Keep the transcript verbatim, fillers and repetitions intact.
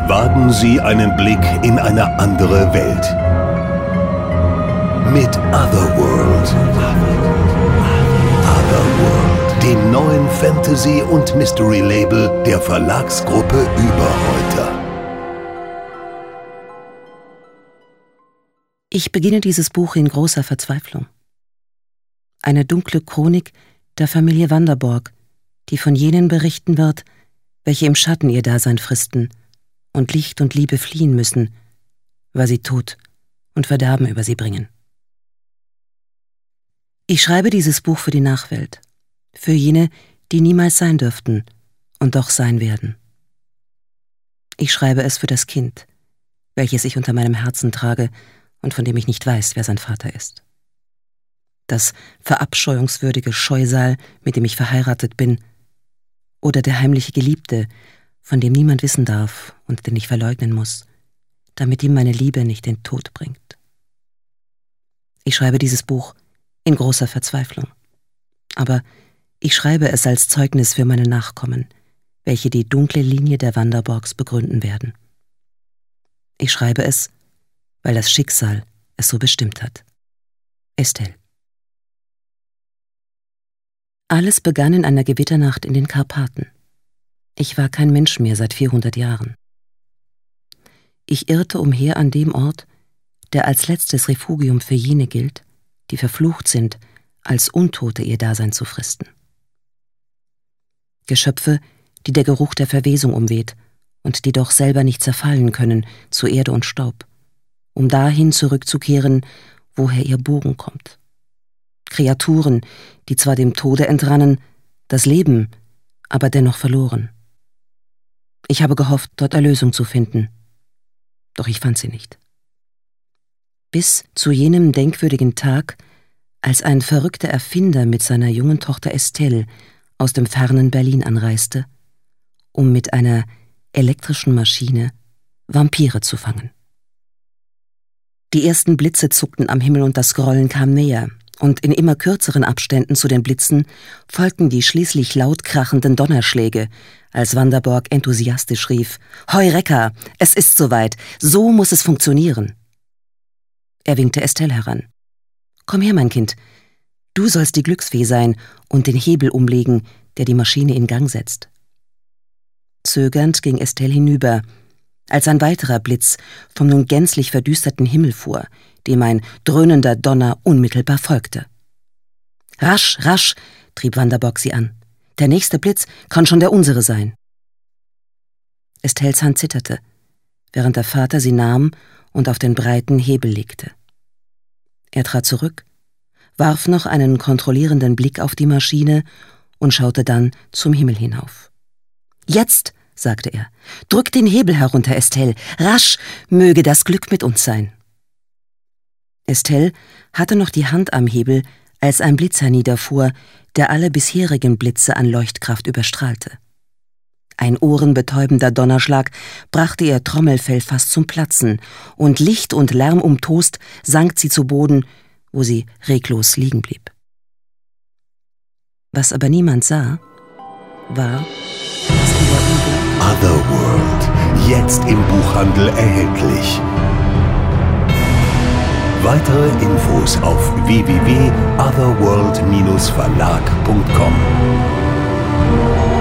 Wagen Sie einen Blick in eine andere Welt. Mit Otherworld. Otherworld, dem neuen Fantasy- und Mystery-Label der Verlagsgruppe Überreuter. Ich beginne dieses Buch in großer Verzweiflung. Eine dunkle Chronik der Familie Vanderborg, die von jenen berichten wird, welche im Schatten ihr Dasein fristen und Licht und Liebe fliehen müssen, weil sie Tod und Verderben über sie bringen. Ich schreibe dieses Buch für die Nachwelt, für jene, die niemals sein dürften und doch sein werden. Ich schreibe es für das Kind, welches ich unter meinem Herzen trage und von dem ich nicht weiß, wer sein Vater ist. Das verabscheuungswürdige Scheusal, mit dem ich verheiratet bin, oder der heimliche Geliebte, von dem niemand wissen darf und den ich verleugnen muss, damit ihm meine Liebe nicht den Tod bringt. Ich schreibe dieses Buch in großer Verzweiflung, aber ich schreibe es als Zeugnis für meine Nachkommen, welche die dunkle Linie der Vanderborgs begründen werden. Ich schreibe es, weil das Schicksal es so bestimmt hat. Estelle. Alles begann in einer Gewitternacht in den Karpaten. Ich war kein Mensch mehr seit vierhundert Jahren. Ich irrte umher an dem Ort, der als letztes Refugium für jene gilt, die verflucht sind, als Untote ihr Dasein zu fristen. Geschöpfe, die der Geruch der Verwesung umweht und die doch selber nicht zerfallen können zu Erde und Staub, um dahin zurückzukehren, woher ihr Bogen kommt. Kreaturen, die zwar dem Tode entrannen, das Leben aber dennoch verloren. Ich habe gehofft, dort Erlösung zu finden, doch ich fand sie nicht. Bis zu jenem denkwürdigen Tag, als ein verrückter Erfinder mit seiner jungen Tochter Estelle aus dem fernen Berlin anreiste, um mit einer elektrischen Maschine Vampire zu fangen. Die ersten Blitze zuckten am Himmel und das Grollen kam näher, und in immer kürzeren Abständen zu den Blitzen folgten die schließlich laut krachenden Donnerschläge, als Vanderborg enthusiastisch rief: »Heureka, es ist soweit, so muss es funktionieren!« Er winkte Estelle heran. »Komm her, mein Kind, du sollst die Glücksfee sein und den Hebel umlegen, der die Maschine in Gang setzt.« Zögernd ging Estelle hinüber, als ein weiterer Blitz vom nun gänzlich verdüsterten Himmel fuhr, dem ein dröhnender Donner unmittelbar folgte. »Rasch, rasch«, trieb Vanderborg sie an. »Der nächste Blitz kann schon der unsere sein.« Estelles Hand zitterte, während der Vater sie nahm und auf den breiten Hebel legte. Er trat zurück, warf noch einen kontrollierenden Blick auf die Maschine und schaute dann zum Himmel hinauf. »Jetzt«, sagte er, »drück den Hebel herunter, Estelle, rasch, möge das Glück mit uns sein.« Estelle hatte noch die Hand am Hebel, als ein Blitz herniederfuhr, der alle bisherigen Blitze an Leuchtkraft überstrahlte. Ein ohrenbetäubender Donnerschlag brachte ihr Trommelfell fast zum Platzen, und Licht und Lärm umtost sank sie zu Boden, wo sie reglos liegen blieb. Was aber niemand sah, war, dass in der Umgebung Otherworld, jetzt im Buchhandel erhältlich. Weitere Infos auf w w w punkt otherworld Bindestrich verlag punkt com.